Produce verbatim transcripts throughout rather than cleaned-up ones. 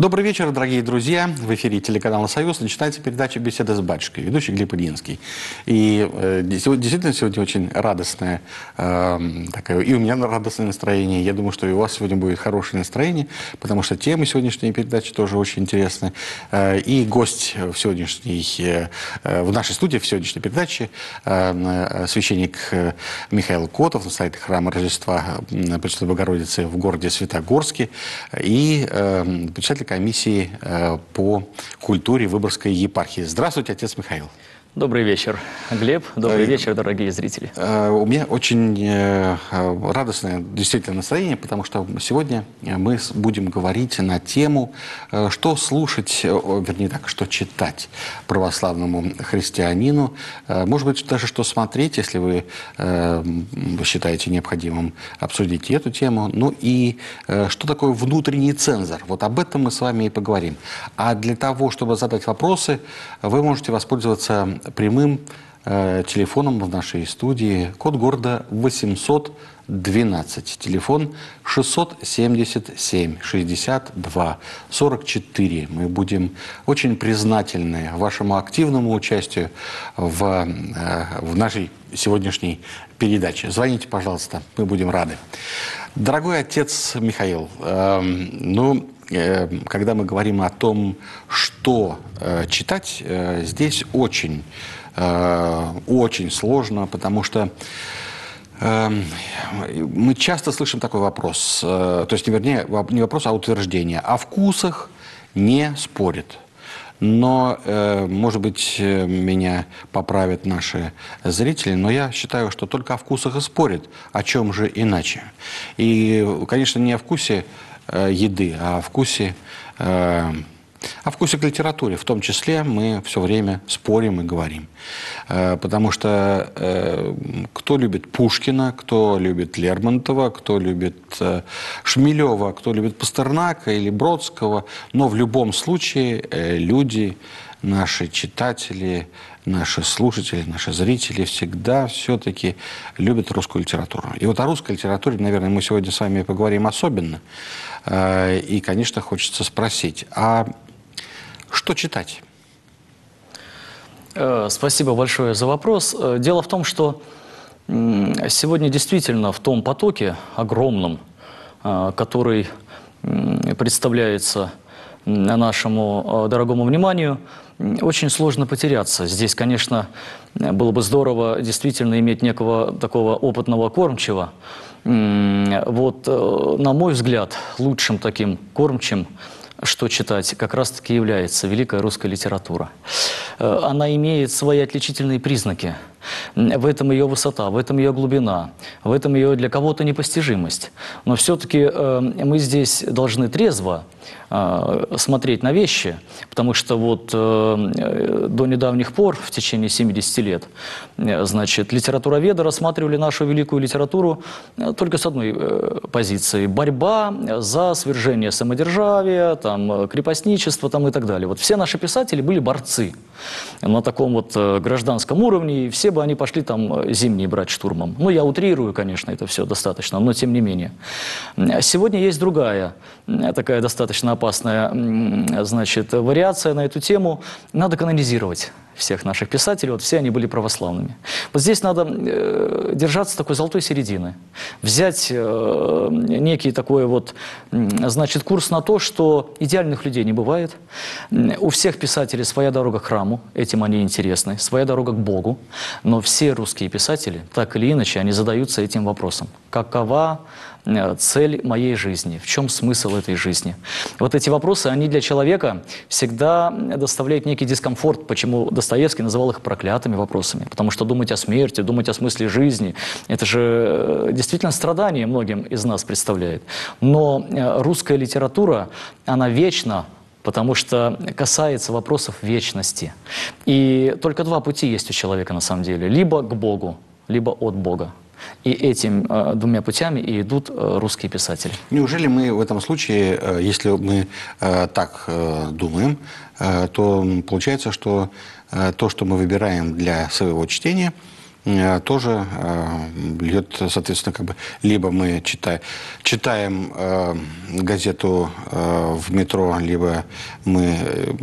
Добрый вечер, дорогие друзья. В эфире телеканала «Союз» начинается передача «Беседа с батюшкой», ведущий Глеб Ильинский. И э, действительно сегодня очень радостное, э, такое, и у меня радостное настроение. Я думаю, что и у вас сегодня будет хорошее настроение, потому что темы сегодняшней передачи тоже очень интересны. Э, и гость в сегодняшней, э, в нашей студии, в сегодняшней передаче, э, священник Михаил Котов, настоятель храма Рождества Пресвятой Богородицы в городе Светогорске, и э, председатель комиссии э, по культуре Выборгской епархии. Здравствуйте, отец Михаил. Добрый вечер, Глеб. Добрый вечер, дорогие зрители. У меня очень радостное действительно настроение, потому что сегодня мы будем говорить на тему, что слушать, вернее так, что читать православному христианину. Может быть, даже что смотреть, если вы считаете необходимым обсудить эту тему. Ну и что такое внутренний цензор? Вот об этом мы с вами и поговорим. А для того, чтобы задать вопросы, вы можете воспользоваться прямым э, телефоном в нашей студии. Код города восемьсот двенадцать. Телефон шестьсот семьдесят семь шестьдесят два сорок четыре. Мы будем очень признательны вашему активному участию в, э, в нашей сегодняшней передаче. Звоните, пожалуйста, мы будем рады. Дорогой отец Михаил, э, ну... когда мы говорим о том, что э, читать, э, здесь очень, э, очень сложно, потому что э, мы часто слышим такой вопрос, э, то есть, не, вернее, не вопрос, а утверждение. О вкусах не спорят. Но, э, может быть, меня поправят наши зрители, но я считаю, что только о вкусах и спорят, о чем же иначе. И, конечно, не о вкусе еды, а о вкусе, э, о вкусе к литературе. В том числе мы все время спорим и говорим. Э, потому что э, кто любит Пушкина, кто любит Лермонтова, кто любит э, Шмелева, кто любит Пастернака или Бродского, но в любом случае э, люди, наши читатели, наши слушатели, наши зрители всегда все-таки любят русскую литературу. И вот о русской литературе, наверное, мы сегодня с вами поговорим особенно. И, конечно, хочется спросить, а что читать? Спасибо большое за вопрос. Дело в том, что сегодня действительно в том потоке огромном, который представляется нашему дорогому вниманию, очень сложно потеряться. Здесь, конечно, было бы здорово действительно иметь некого такого опытного кормчего. Вот, на мой взгляд, лучшим таким кормчим, что читать, как раз-таки является великая русская литература. Она имеет свои отличительные признаки. В этом ее высота, в этом ее глубина, в этом ее для кого-то непостижимость. Но все-таки э, мы здесь должны трезво э, смотреть на вещи, потому что вот э, до недавних пор, в течение семидесяти лет, э, значит, литературоведы рассматривали нашу великую литературу э, только с одной э, позиции. Борьба за свержение самодержавия, там, крепостничество там, и так далее. Вот все наши писатели были борцы на таком вот э, гражданском уровне, и все бы они пошли там зимние брать штурмом. Ну, я утрирую, конечно, это все достаточно, но тем не менее. Сегодня есть другая, такая достаточно опасная, значит, вариация на эту тему. Надо канонизировать всех наших писателей, вот все они были православными. Вот здесь надо э, держаться такой золотой середины, взять э, некий такой вот, значит, курс на то, что идеальных людей не бывает. У всех писателей своя дорога к храму, этим они интересны, своя дорога к Богу, но все русские писатели, так или иначе, они задаются этим вопросом. Какова цель моей жизни? В чем смысл этой жизни? Вот эти вопросы, они для человека всегда доставляют некий дискомфорт, почему Достоевский называл их проклятыми вопросами. Потому что думать о смерти, думать о смысле жизни, это же действительно страдание многим из нас представляет. Но русская литература, она вечна, потому что касается вопросов вечности. И только два пути есть у человека на самом деле. Либо к Богу, либо от Бога. И этими э, двумя путями и идут э, русские писатели. Неужели мы в этом случае, э, если мы э, так э, думаем, э, то получается, что э, то, что мы выбираем для своего чтения, тоже идет, соответственно, как бы, либо мы читаем, читаем э, газету э, в метро, либо мы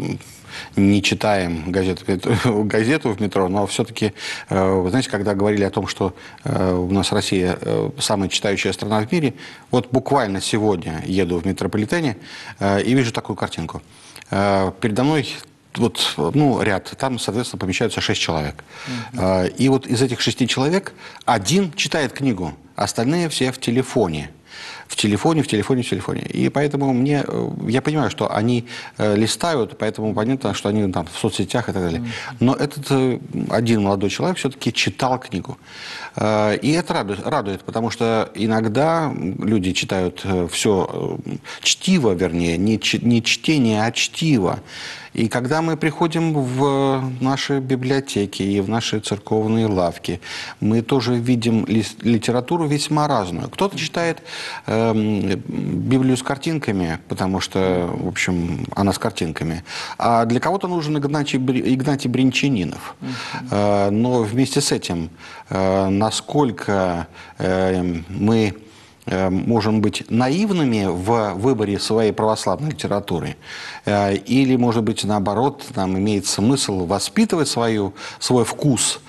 не читаем газету, газету в метро, но все-таки, вы знаете, когда говорили о том, что у нас Россия самая читающая страна в мире, вот буквально сегодня еду в метрополитене и вижу такую картинку. Передо мной вот, ну, ряд, там, соответственно, помещаются шесть человек. Mm-hmm. И вот из этих шести человек один читает книгу, остальные все в телефоне. В телефоне, в телефоне, в телефоне. И поэтому мне, я понимаю, что они э, листают, поэтому понятно, что они там в соцсетях и так далее. Но этот э, один молодой человек все-таки читал книгу. Э, и это радует, радует, потому что иногда люди читают э, все э, чтиво, вернее, не, ч, не чтение, а чтиво. И когда мы приходим в наши библиотеки и в наши церковные лавки, мы тоже видим литературу весьма разную. Кто-то читает э, Библию с картинками, потому что, в общем, она с картинками. А для кого-то нужен Игнатий, Игнатий Бринчанинов. Uh-huh. э, но вместе с этим, э, насколько э, мы можем быть наивными в выборе своей православной литературы, или, может быть, наоборот, нам имеет смысл воспитывать свою, свой вкус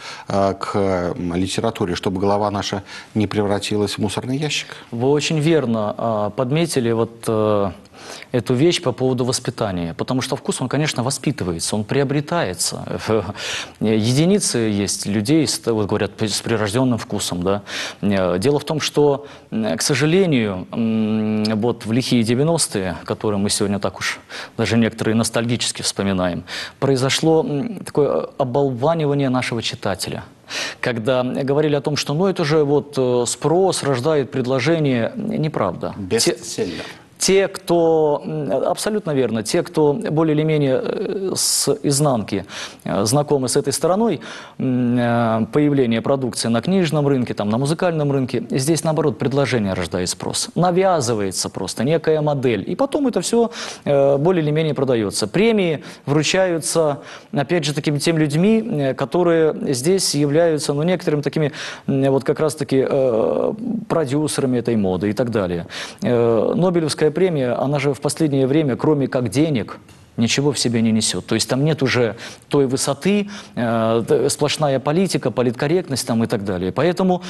к литературе, чтобы голова наша не превратилась в мусорный ящик? Вы очень верно подметили вот эту вещь по поводу воспитания. Потому что вкус, он, конечно, воспитывается, он приобретается. Единицы есть людей, вот говорят, с прирожденным вкусом. Да? Дело в том, что, к сожалению, вот в лихие девяностые, которые мы сегодня так уж даже некоторые ностальгически вспоминаем, произошло такое оболванивание нашего читателя. Когда говорили о том, что ну это же вот спрос рождает предложение, неправда. Бестселлер. Те, кто, абсолютно верно, те, кто более или менее с изнанки знакомы с этой стороной появления продукции на книжном рынке, там, на музыкальном рынке, здесь, наоборот, предложение рождает спрос. Навязывается просто некая модель. И потом это все более или менее продается. Премии вручаются, опять же, такими тем людьми, которые здесь являются, ну, некоторыми такими, вот как раз-таки продюсерами этой моды и так далее. Нобелевская премия, она же в последнее время, кроме как денег, ничего в себе не несет. То есть там нет уже той высоты, э, сплошная политика, политкорректность там и так далее. Поэтому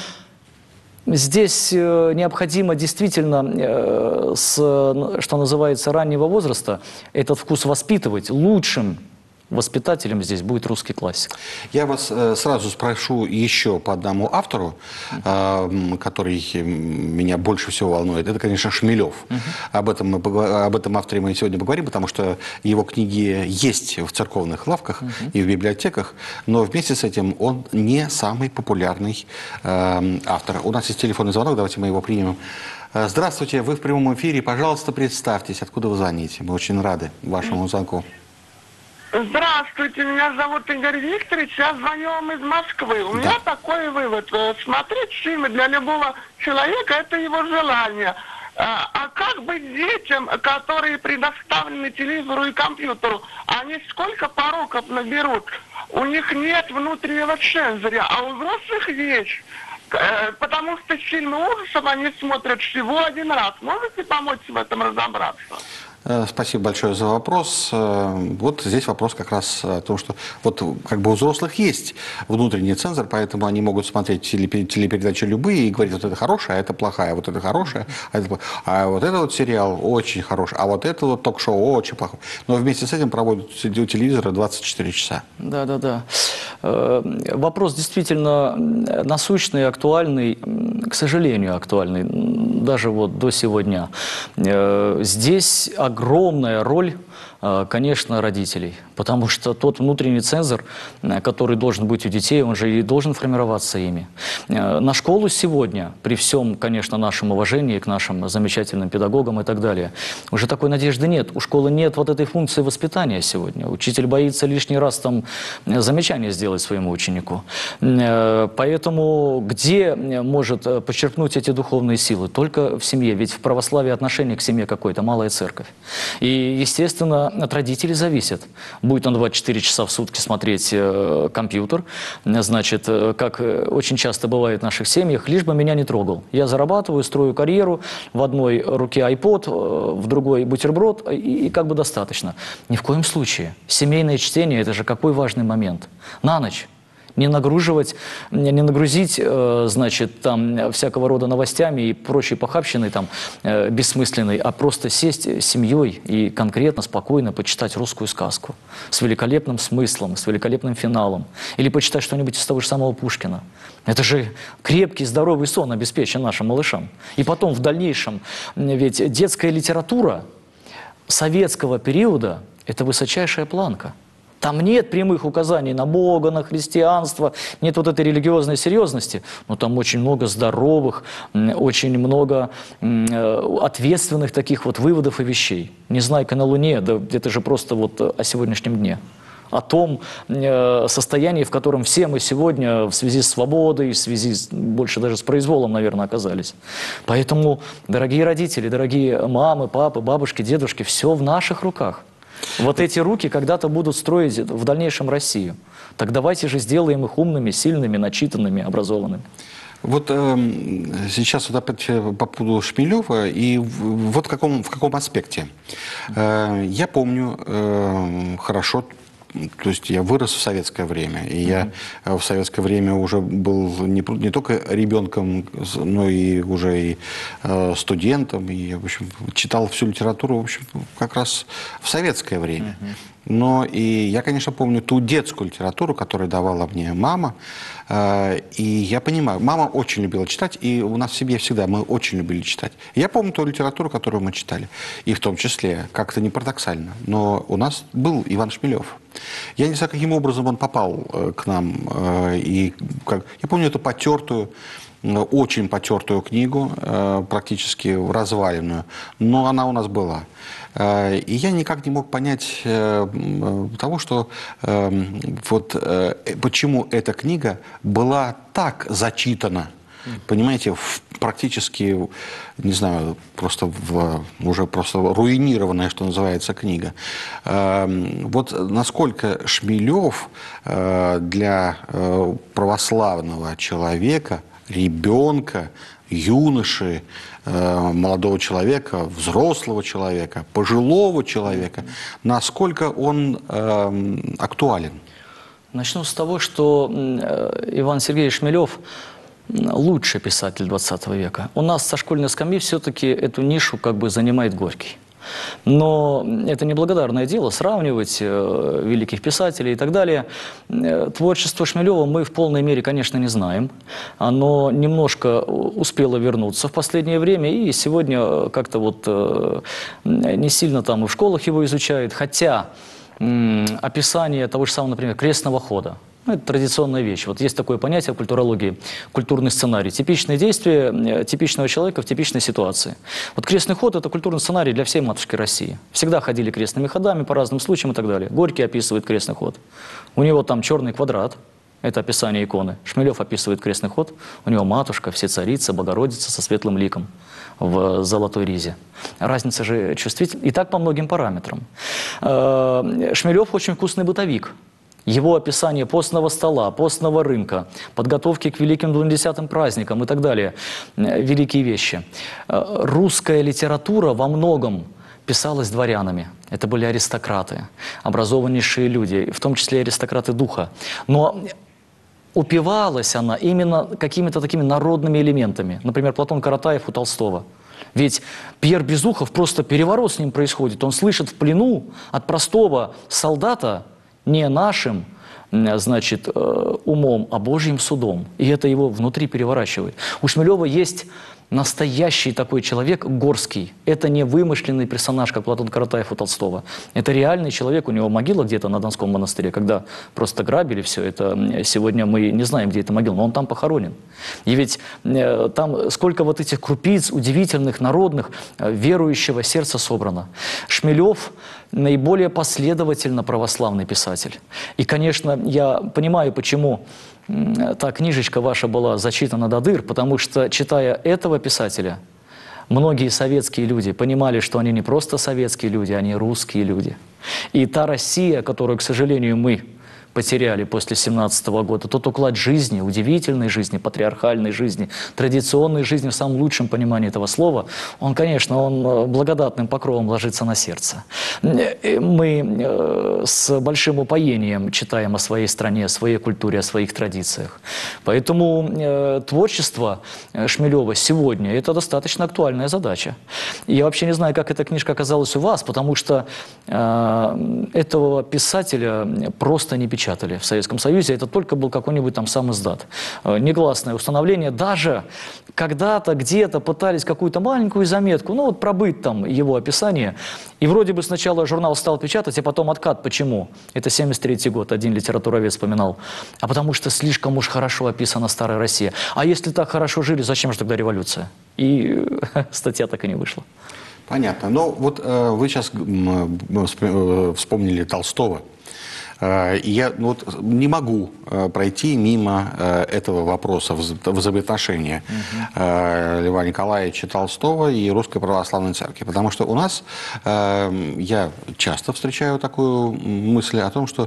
здесь э, необходимо действительно, э, с, что называется, раннего возраста этот вкус воспитывать. Лучшим воспитателем здесь будет русский классик. Я вас э, сразу спрошу еще по одному автору, э, который меня больше всего волнует. Это, конечно, Шмелев. Uh-huh. Об этом мы, об этом авторе мы сегодня поговорим, потому что его книги есть в церковных лавках uh-huh. и в библиотеках, но вместе с этим он не самый популярный э, автор. У нас есть телефонный звонок, давайте мы его примем. Здравствуйте, вы в прямом эфире. Пожалуйста, представьтесь, откуда вы звоните. Мы очень рады вашему звонку. Здравствуйте, меня зовут Игорь Викторович, я звоню вам из Москвы. У да. меня такой вывод. Смотреть фильмы для любого человека – это его желание. А как быть детям, которые предоставлены телевизору и компьютеру? Они сколько пороков наберут? У них нет внутреннего цензоря, а у взрослых есть. Потому что фильмы ужасов они смотрят всего один раз. Можете помочь в этом разобраться? Спасибо большое за вопрос. Вот здесь вопрос как раз о том, что вот как бы у взрослых есть внутренний цензор, поэтому они могут смотреть телепередачи любые и говорить, вот это хорошее, а это плохая, вот это хорошее, а, это, а вот это вот сериал очень хороший, а вот это вот ток-шоу очень плохое. Но вместе с этим проводят у телевизора двадцать четыре часа. Да, да, да. Вопрос действительно насущный, актуальный, к сожалению, актуальный, даже вот до сегодня. Здесь огромная роль, конечно, родителей, потому что тот внутренний цензор, который должен быть у детей, он же и должен формироваться ими. На школу сегодня, при всем, конечно, нашем уважении к нашим замечательным педагогам и так далее, уже такой надежды нет. У школы нет вот этой функции воспитания сегодня. Учитель боится лишний раз там замечание сделать своему ученику. Поэтому где может подчеркнуть эти духовные силы? Только в семье. Ведь в православии отношение к семье какое-то, малая церковь. И, естественно, от родителей зависит. Будет он двадцать четыре часа в сутки смотреть э, компьютер, значит, э, как очень часто бывает в наших семьях, лишь бы меня не трогал. Я зарабатываю, строю карьеру, в одной руке айпод, э, в другой бутерброд, и, и как бы достаточно. Ни в коем случае. Семейное чтение – это же какой важный момент. На ночь. Не нагруживать, не нагрузить, э, значит, там, всякого рода новостями и прочей похабщиной, там, э, бессмысленной, а просто сесть с семьей и конкретно, спокойно почитать русскую сказку с великолепным смыслом, с великолепным финалом. Или почитать что-нибудь из того же самого Пушкина. Это же крепкий, здоровый сон обеспечен нашим малышам. И потом в дальнейшем, ведь детская литература советского периода – это высочайшая планка. Там нет прямых указаний на Бога, на христианство, нет вот этой религиозной серьезности, но там очень много здоровых, очень много ответственных таких вот выводов и вещей. «Незнайка на Луне», да это же просто вот о сегодняшнем дне. О том состоянии, в котором все мы сегодня в связи с свободой, в связи с, больше даже с произволом, наверное, оказались. Поэтому, дорогие родители, дорогие мамы, папы, бабушки, дедушки, все в наших руках. Вот эти руки когда-то будут строить в дальнейшем Россию. Так давайте же сделаем их умными, сильными, начитанными, образованными. Вот э, сейчас вот опять по поводу Шмелева, и в, вот в каком, в каком аспекте. Э, я помню э, хорошо, то есть я вырос в советское время, и mm-hmm. я в советское время уже был не, не только ребенком, но и уже и э, студентом, и, в общем, читал всю литературу, в общем, как раз в советское время. Mm-hmm. Но и я, конечно, помню ту детскую литературу, которую давала мне мама, э, и я понимаю, мама очень любила читать, и у нас в семье всегда мы очень любили читать. Я помню ту литературу, которую мы читали, и в том числе, как-то не парадоксально, но у нас был Иван Шмелев. Я не знаю, каким образом он попал э, к нам, э, и как... я помню эту потертую, очень потертую книгу, практически разваленную, но она у нас была. И я никак не мог понять того, что вот почему эта книга была так зачитана. Понимаете, в, практически, не знаю, просто в, уже просто руинированная, что называется, книга. Вот насколько Шмелев для православного человека, ребенка, юноши, молодого человека, взрослого человека, пожилого человека, насколько он э, актуален? Начну с того, что Иван Сергеевич Шмелев лучший писатель двадцатого века. У нас со школьной скамьи все-таки эту нишу как бы занимает Горький. Но это неблагодарное дело сравнивать э, великих писателей и так далее. Э, творчество Шмелева мы в полной мере, конечно, не знаем. Оно немножко успело вернуться в последнее время, и сегодня как-то вот э, не сильно там и в школах его изучают. Хотя э, описание того же самого, например, крестного хода. Ну, это традиционная вещь. Вот есть такое понятие в культурологии, культурный сценарий. Типичные действия типичного человека в типичной ситуации. Вот крестный ход – это культурный сценарий для всей матушки России. Всегда ходили крестными ходами по разным случаям и так далее. Горький описывает крестный ход. У него там черный квадрат. Это описание иконы. Шмелев описывает крестный ход. У него матушка, все царица, Богородица со светлым ликом в золотой ризе. Разница же чувствительна. И так по многим параметрам. Шмелев очень вкусный бытовик. Его описание постного стола, постного рынка, подготовки к великим двунадесятым праздникам и так далее. Великие вещи. Русская литература во многом писалась дворянами. Это были аристократы, образованнейшие люди, в том числе аристократы духа. Но упивалась она именно какими-то такими народными элементами. Например, Платон Каратаев у Толстого. Ведь Пьер Безухов, просто переворот с ним происходит. Он слышит в плену от простого солдата, не нашим, значит, умом, а Божьим судом. И это его внутри переворачивает. У Шмелева есть настоящий такой человек, Горский. Это не вымышленный персонаж, как Платон Каратаев у Толстого. Это реальный человек, у него могила где-то на Донском монастыре, когда просто грабили все это. Сегодня мы не знаем, где эта могила, но он там похоронен. И ведь э, там сколько вот этих крупиц удивительных, народных, э, верующего сердца собрано. Шмелев наиболее последовательно православный писатель. И, конечно, я понимаю, почему та книжечка ваша была зачитана до дыр, потому что, читая этого писателя, многие советские люди понимали, что они не просто советские люди, они русские люди. И та Россия, которую, к сожалению, мы потеряли после семнадцатого года, тот уклад жизни, удивительной жизни, патриархальной жизни, традиционной жизни в самом лучшем понимании этого слова, он, конечно, он благодатным покровом ложится на сердце. Мы с большим упоением читаем о своей стране, о своей культуре, о своих традициях. Поэтому творчество Шмелева сегодня – это достаточно актуальная задача. Я вообще не знаю, как эта книжка оказалась у вас, потому что этого писателя просто не печатали в Советском Союзе, это только был какой-нибудь там сам издат. Негласное установление. Даже когда-то где-то пытались какую-то маленькую заметку, ну вот пробыть там его описание, и вроде бы сначала журнал стал печатать, а потом откат. Почему? Это семьдесят третий год, один литературовед вспоминал. А потому что слишком уж хорошо описана старая Россия. А если так хорошо жили, зачем же тогда революция? И статья так и не вышла. Понятно. Но вот э, вы сейчас э, вспомнили Толстого. И я ну, вот, не могу э, пройти мимо э, этого вопроса взаимоотношения э, Льва Николаевича Толстого и Русской Православной Церкви. Потому что у нас, э, я часто встречаю такую мысль о том, что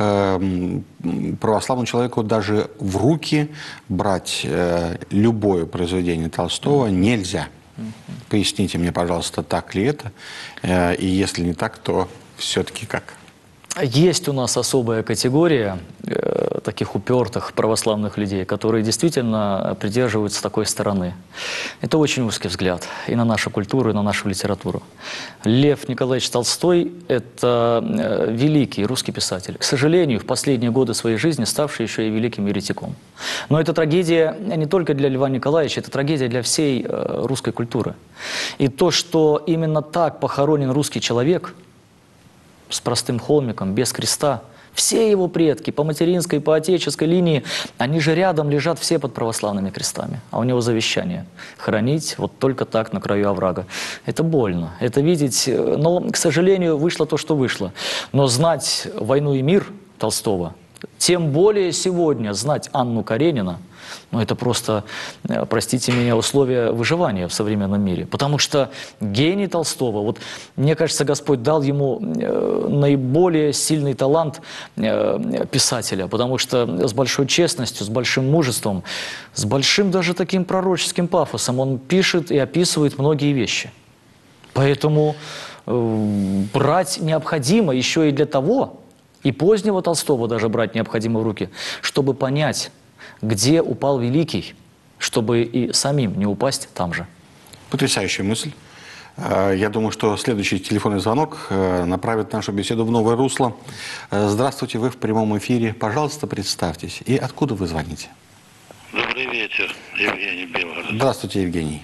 э, православному человеку даже в руки брать э, любое произведение Толстого нельзя. Поясните мне, пожалуйста, так ли это? Э, и если не так, то все-таки как? Есть у нас особая категория э, таких упертых православных людей, которые действительно придерживаются такой стороны. Это очень узкий взгляд и на нашу культуру, и на нашу литературу. Лев Николаевич Толстой – это э, великий русский писатель. К сожалению, в последние годы своей жизни ставший еще и великим еретиком. Но это трагедия не только для Льва Николаевича, это трагедия для всей э, русской культуры. И то, что именно так похоронен русский человек – с простым холмиком, без креста. Все его предки по материнской, по отеческой линии, они же рядом лежат все под православными крестами. А у него завещание – хранить вот только так на краю оврага. Это больно, это видеть. Но, к сожалению, вышло то, что вышло. Но знать «Войну и мир» Толстого, тем более сегодня знать Анну Каренина, ну, это просто, простите меня, условия выживания в современном мире. Потому что гений Толстого, вот мне кажется, Господь дал ему э, наиболее сильный талант э, писателя, потому что с большой честностью, с большим мужеством, с большим даже таким пророческим пафосом он пишет и описывает многие вещи. Поэтому э, брать необходимо еще и для того, и позднего Толстого даже брать необходимо в руки, чтобы понять, где упал великий, чтобы и самим не упасть там же. Потрясающая мысль. Я думаю, что следующий телефонный звонок направит нашу беседу в новое русло. Здравствуйте, вы в прямом эфире. Пожалуйста, представьтесь. И откуда вы звоните? Добрый вечер, Евгений Белгород. Здравствуйте, Евгений.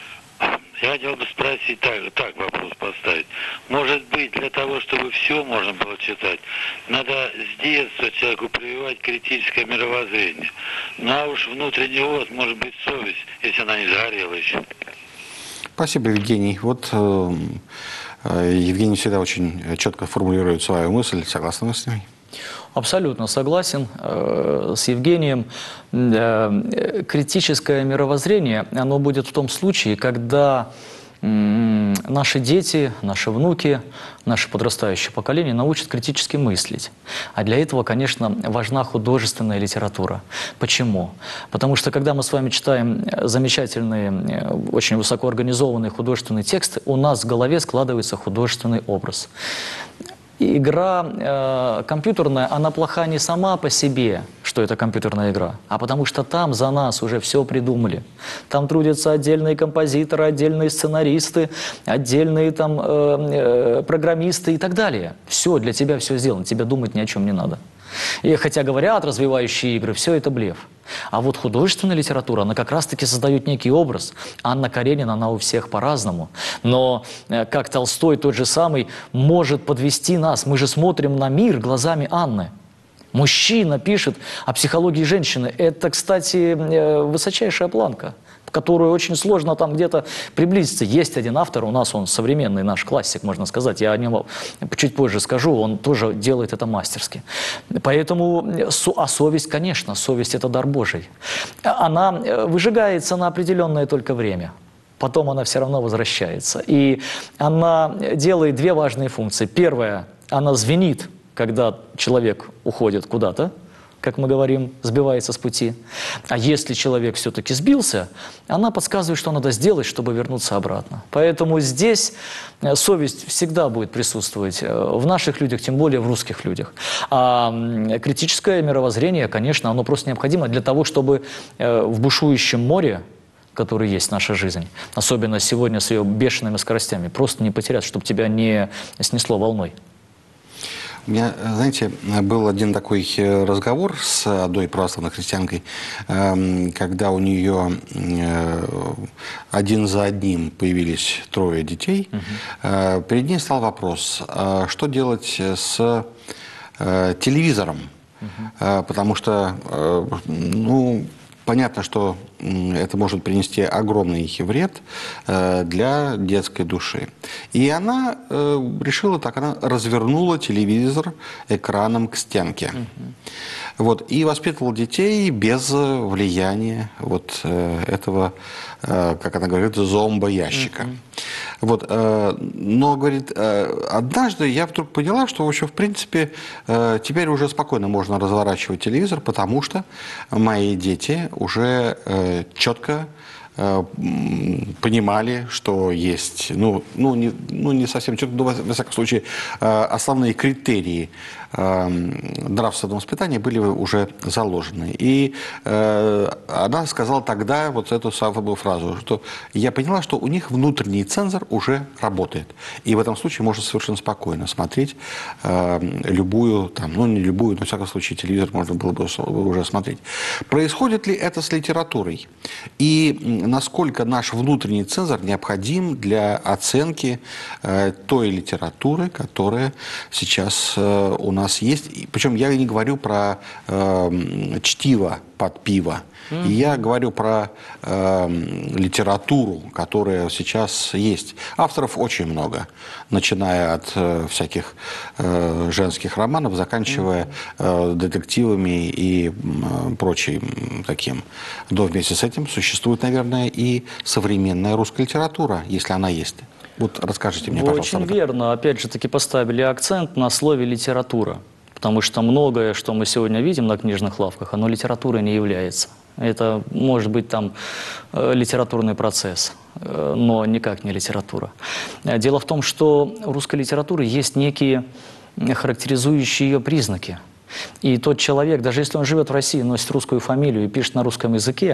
Я хотел бы спросить, так, так вопрос поставить. Может быть, для того, чтобы все можно было читать, надо с детства человеку прививать критическое мировоззрение. Ну а уж внутренний вот, может быть, совесть, если она не сгорела еще. Спасибо, Евгений. Вот э, Евгений всегда очень четко формулирует свою мысль. Согласны вы с ней? Абсолютно согласен э, с Евгением. Э, критическое мировоззрение, оно будет в том случае, когда э, наши дети, наши внуки, наше подрастающее поколение научат критически мыслить. А для этого, конечно, важна художественная литература. Почему? Потому что, когда мы с вами читаем замечательные, очень высокоорганизованные художественные тексты, у нас в голове складывается художественный образ. Игра э, компьютерная, она плоха не сама по себе, что это компьютерная игра, а потому что там за нас уже все придумали. Там трудятся отдельные композиторы, отдельные сценаристы, отдельные там э, э, программисты и так далее. Все, для тебя все сделано, тебе думать ни о чем не надо. И хотя говорят, развивающие игры, все это блеф. А вот художественная литература, она как раз-таки создает некий образ. Анна Каренина, она у всех по-разному. Но э, как Толстой, тот же самый, может подвести нас. Мы же смотрим на мир глазами Анны. Мужчина пишет о психологии женщины. Это, кстати, э, высочайшая планка, в которую очень сложно там где-то приблизиться. Есть один автор, у нас он современный наш классик, можно сказать, я о нем чуть позже скажу, он тоже делает это мастерски. Поэтому, а совесть, конечно, совесть – это дар Божий. Она выжигается на определенное только время. потом она все равно возвращается. И она делает две важные функции. Первая, она звенит, когда человек уходит куда-то, как мы говорим, сбивается с пути. А если человек все-таки сбился, она подсказывает, что надо сделать, чтобы вернуться обратно. Поэтому здесь совесть всегда будет присутствовать в наших людях, тем более в русских людях. А критическое мировоззрение, конечно, оно просто необходимо для того, чтобы в бушующем море, который есть наша жизнь, особенно сегодня с ее бешеными скоростями, просто не потерять, чтобы тебя не снесло волной. У меня, знаете, был один такой разговор с одной православной христианкой, когда у нее один за одним появились трое детей. Угу. Перед ней стал вопрос, что делать с телевизором, угу. Потому что, ну, понятно, что это может принести огромный вред для детской души. И она решила так, она развернула телевизор экраном к стенке. Uh-huh. Вот, и воспитывала детей без влияния вот этого, как она говорит, зомбоящика. Uh-huh. Вот, но, говорит, однажды я вдруг поняла, что, в общем, в принципе, теперь уже спокойно можно разворачивать телевизор, потому что мои дети уже четко понимали, что есть, ну, ну, не, ну, не совсем четко, но, во всяком случае, основные критерии нравственного воспитания были уже заложены. И она сказала тогда вот эту самую фразу, что я поняла, что у них внутренний цензор уже работает. И в этом случае можно совершенно спокойно смотреть любую, там, ну, не любую, но, в всяком случае, телевизор можно было бы уже смотреть. Происходит ли это с литературой? И насколько наш внутренний цензор необходим для оценки э, той литературы, которая сейчас э, у нас есть. И, причем я не говорю про э, чтиво под пиво. Mm-hmm. Я говорю про э, литературу, которая сейчас есть. Авторов очень много, начиная от э, всяких э, женских романов, заканчивая э, детективами и э, прочим таким. Но вместе с этим существует, наверное, и современная русская литература, если она есть. Вот расскажите мне, Вы пожалуйста. Очень верно. Опять же таки поставили акцент на слове «литература». Потому что многое, что мы сегодня видим на книжных лавках, оно литературой не является. Это может быть там э, литературный процесс, э, но никак не литература. Дело в том, что у русской литературы есть некие характеризующие ее признаки. И тот человек, даже если он живет в России, носит русскую фамилию и пишет на русском языке,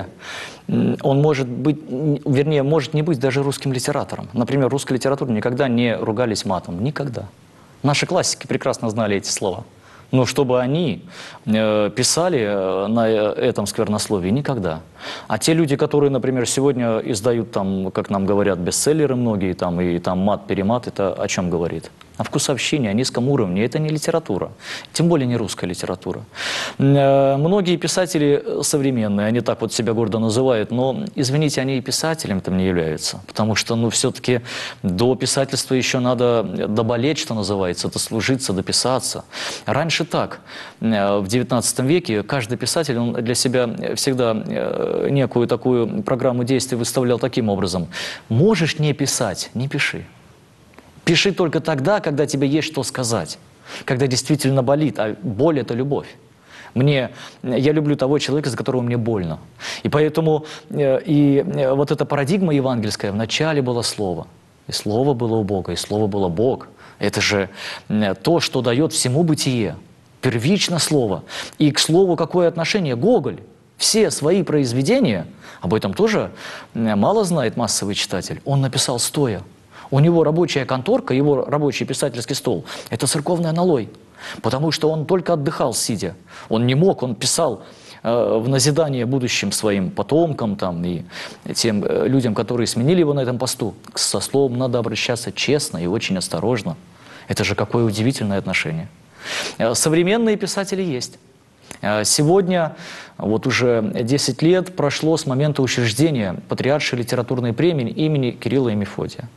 он может быть, вернее, может не быть даже русским литератором. Например, в русской литературе никогда не ругались матом. Никогда. Наши классики прекрасно знали эти слова. Но чтобы они э, писали на этом сквернословии, никогда. А те люди, которые, например, сегодня издают, там, как нам говорят, бестселлеры многие, там, и там мат-перемат, это о чем говорит? О вкусовщине, о низком уровне. Это не литература, тем более не русская литература. Э, многие писатели современные, они так вот себя гордо называют, но, извините, они и писателем там не являются. Потому что, ну, все-таки до писательства еще надо доболеть, что называется, дослужиться, дописаться. Раньше так. В девятнадцатом веке каждый писатель, он для себя всегда некую такую программу действий выставлял таким образом. Можешь не писать, не пиши. Пиши только тогда, когда тебе есть что сказать. Когда действительно болит, а боль – это любовь. Мне, я люблю того человека, за которого мне больно. И поэтому и вот эта парадигма евангельская, вначале было Слово. И Слово было у Бога, и Слово было Бог. Это же то, что дает всему бытие. Первично Слово. И к Слову какое отношение? Гоголь. Все свои произведения, об этом тоже мало знает массовый читатель, он написал стоя. У него рабочая конторка, его рабочий писательский стол – это церковный аналой. Потому что он только отдыхал, сидя. Он не мог, он писал э, в назидание будущим своим потомкам там, и тем э, людям, которые сменили его на этом посту. Со словом надо обращаться честно и очень осторожно. Это же какое удивительное отношение. Э, современные писатели есть. Э, сегодня, вот уже десять лет прошло с момента учреждения Патриаршей литературной премии имени Кирилла и Мефодия.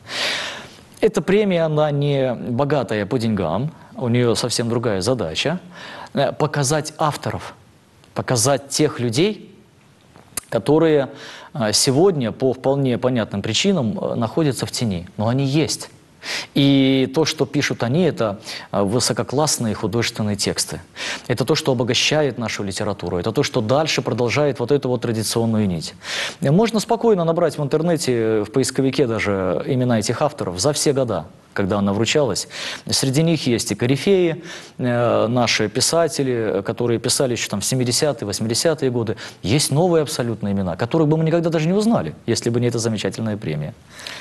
Эта премия, она не богатая по деньгам, у нее совсем другая задача – показать авторов, показать тех людей, которые сегодня по вполне понятным причинам находятся в тени. Но они есть. И то, что пишут они, это высококлассные художественные тексты. Это то, что обогащает нашу литературу. Это то, что дальше продолжает вот эту вот традиционную нить. Можно спокойно набрать в интернете, в поисковике даже имена этих авторов за все года, когда она вручалась. Среди них есть и корифеи, э, наши писатели, которые писали еще там в семидесятые, восьмидесятые годы. Есть новые абсолютно имена, которых бы мы никогда даже не узнали, если бы не эта замечательная премия.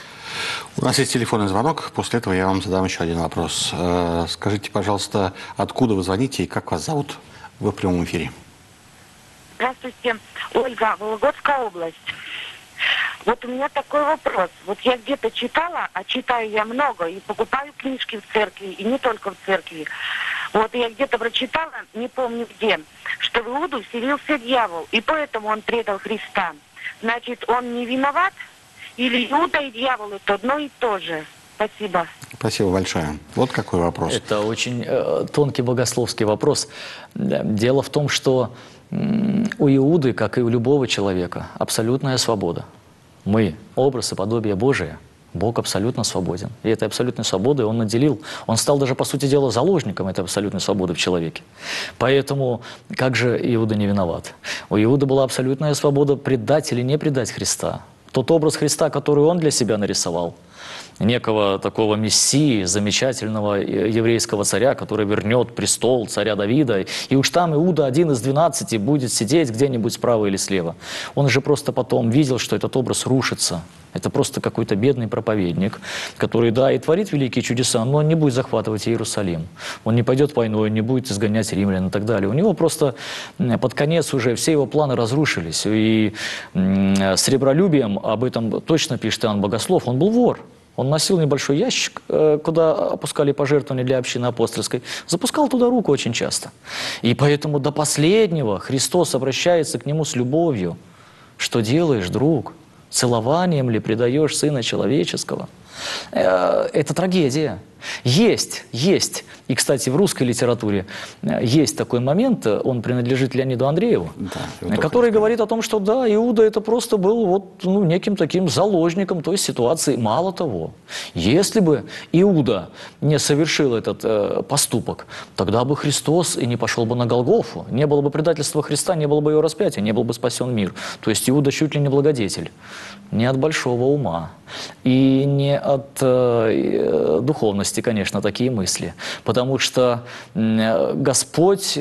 У нас есть телефонный звонок. После этого я вам задам еще один вопрос. Э, скажите, пожалуйста, откуда вы звоните и как вас зовут? Вы в прямом эфире. Здравствуйте, Ольга, Вологодская область. Вот у меня такой вопрос. Вот я где-то читала, а читаю я много, и покупаю книжки в церкви, и не только в церкви. Вот я где-то прочитала, не помню где, что в Иуду вселился дьявол, и поэтому он предал Христа. Значит, он не виноват? Или Иуда и дьявол это одно и то же? Спасибо. Спасибо большое. Вот какой вопрос. Это очень э, тонкий богословский вопрос. Дело в том, что э, у Иуды, как и у любого человека, абсолютная свобода. Мы, образ и подобие Божие, Бог абсолютно свободен. И этой абсолютной свободой Он наделил. Он стал даже, по сути дела, заложником этой абсолютной свободы в человеке. Поэтому как же Иуда не виноват? У Иуды была абсолютная свобода предать или не предать Христа. Тот образ Христа, который он для себя нарисовал, некого такого мессии, замечательного еврейского царя, который вернет престол царя Давида, и уж там Иуда, один из двенадцати, будет сидеть где-нибудь справа или слева. Он же просто потом видел, что этот образ рушится. Это просто какой-то бедный проповедник, который, да, и творит великие чудеса, но он не будет захватывать Иерусалим. Он не пойдет войной, не будет изгонять римлян и так далее. У него просто под конец уже все его планы разрушились. И с ребролюбием, об этом точно пишет Иоанн Богослов, он был вор. Он носил небольшой ящик, куда опускали пожертвования для общины апостольской, запускал туда руку очень часто. И поэтому до последнего Христос обращается к нему с любовью. Что делаешь, друг? Целованием ли предаешь Сына Человеческого? Это трагедия. Есть, есть. И, кстати, в русской литературе есть такой момент, он принадлежит Леониду Андрееву, да, который говорит о том, что да, Иуда это просто был вот, ну, неким таким заложником той ситуации. Мало того, если бы Иуда не совершил этот э, поступок, тогда бы Христос и не пошел бы на Голгофу, не было бы предательства Христа, не было бы его распятия, не был бы спасен мир. То есть Иуда чуть ли не благодетель, не от большого ума и не от э, духовности, конечно, такие мысли. Потому что Господь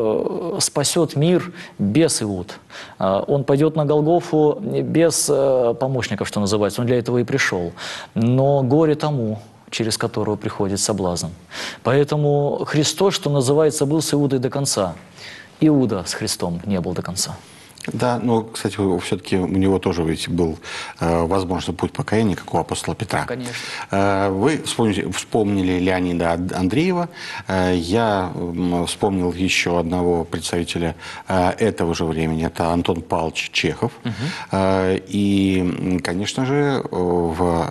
спасет мир без Иуд. Он пойдет на Голгофу без помощников, что называется. Он для этого и пришел. Но горе тому, через которого приходит соблазн. Поэтому Христос, что называется, был с Иудой до конца. Иуда с Христом не был до конца. Да, но, кстати, все-таки у него тоже ведь был э, возможный путь покаяния, как у апостола Петра. Конечно. Э, вы вспомнили, вспомнили Леонида Андреева. Э, я э, вспомнил еще одного представителя э, этого же времени. Это Антон Павлович Чехов. Угу. Э, и, конечно же, в,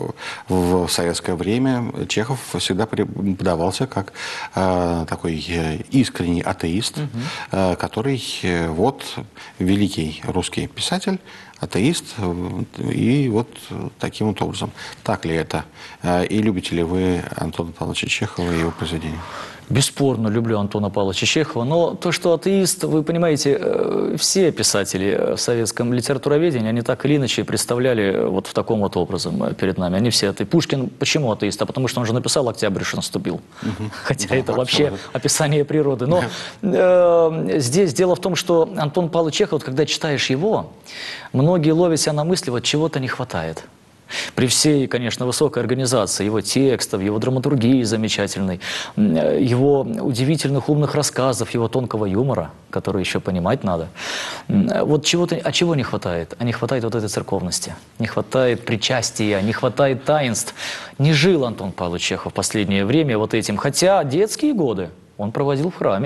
в советское время Чехов всегда подавался как э, такой искренний атеист, угу. э, который э, вот... великий русский писатель, атеист, и вот таким вот образом. Так ли это? И любите ли вы Антона Павловича Чехова и его произведения? Бесспорно люблю Антона Павловича Чехова, но то, что атеист, вы понимаете, все писатели в советском литературоведении, они так или иначе представляли вот в таком вот образом перед нами. Они все атеисты. Пушкин почему атеист? А потому что он же написал «Октябрь что наступил». Угу. Хотя да, это вообще абсолютно описание природы. Но э, здесь дело в том, что Антон Павлович Чехов, вот, когда читаешь его, многие ловят себя на мысли, вот чего-то не хватает. При всей, конечно, высокой организации его текстов, его драматургии замечательной, его удивительных умных рассказов, его тонкого юмора, который еще понимать надо. Вот чего-то, а чего не хватает? А не хватает вот этой церковности, не хватает причастия, не хватает таинств. Не жил Антон Павлович Чехов в последнее время вот этим, хотя детские годы он проводил в храме.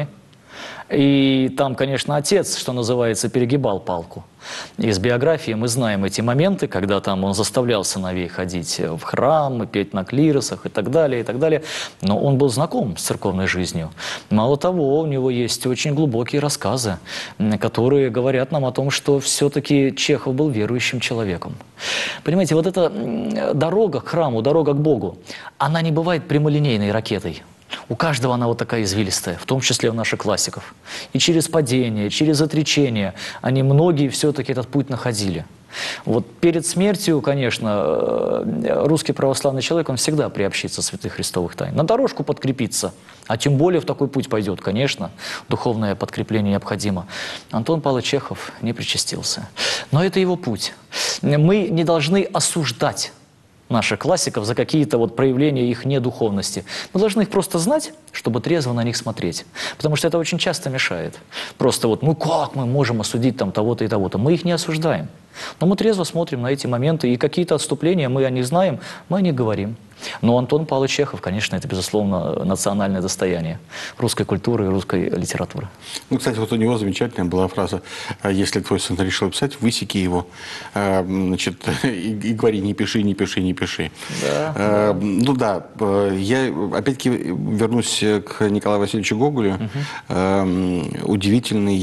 И там, конечно, отец, что называется, перегибал палку. Из биографии мы знаем эти моменты, когда там он заставлял сыновей ходить в храм, петь на клиросах и так далее, и так далее. Но он был знаком с церковной жизнью. Мало того, у него есть очень глубокие рассказы, которые говорят нам о том, что все-таки Чехов был верующим человеком. Понимаете, вот эта дорога к храму, дорога к Богу, она не бывает прямолинейной ракетой. У каждого она вот такая извилистая, в том числе у наших классиков. И через падение, через отречение они многие все-таки этот путь находили. Вот перед смертью, конечно, русский православный человек, он всегда приобщится святых христовых тайн. На дорожку подкрепиться, а тем более в такой путь пойдет, конечно, духовное подкрепление необходимо. Антон Павлович Чехов не причастился. Но это его путь. Мы не должны осуждать наших классиков за какие-то вот проявления их недуховности. Мы должны их просто знать, чтобы трезво на них смотреть. Потому что это очень часто мешает. Просто вот, ну как мы можем осудить там того-то и того-то? Мы их не осуждаем. Но мы трезво смотрим на эти моменты, и какие-то отступления мы о них знаем, мы о них говорим. Но Антон Павлович Чехов, конечно, это, безусловно, национальное достояние русской культуры и русской литературы. Ну, кстати, вот у него замечательная была фраза: если твой сын решил писать, высеки его, значит, и, и говори, не пиши, не пиши, не пиши. Да, а, да. Ну да, я опять-таки вернусь к Николаю Васильевичу Гоголю. Угу. Удивительный,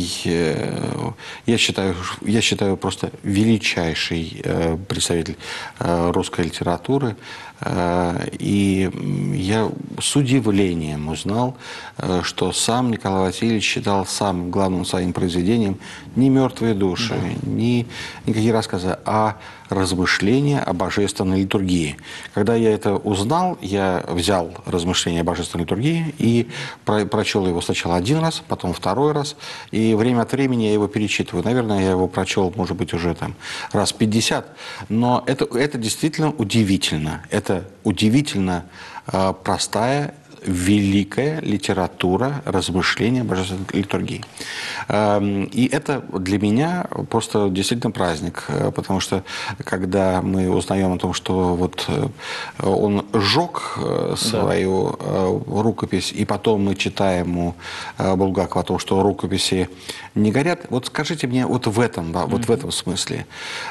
я считаю, я считаю, просто величайший представитель русской литературы. И я с удивлением узнал, что сам Николай Васильевич считал самым главным своим произведением не «Мертвые души», да. не никакие рассказы, а размышления о божественной литургии. Когда я это узнал, я взял размышления о божественной литургии и про прочел его сначала один раз, потом второй раз, и время от времени я его перечитываю. Наверное, я его прочел, может быть, уже там раз пятьдесят, но это, это действительно удивительно. Это удивительно э, простая, великая литература размышления о божественной литургии. И это для меня просто действительно праздник, потому что когда мы узнаем о том, что вот он сжег свою да. рукопись, и потом мы читаем у Булгакова о том, что рукописи не горят, вот скажите мне вот в этом, да, вот mm-hmm. в этом смысле.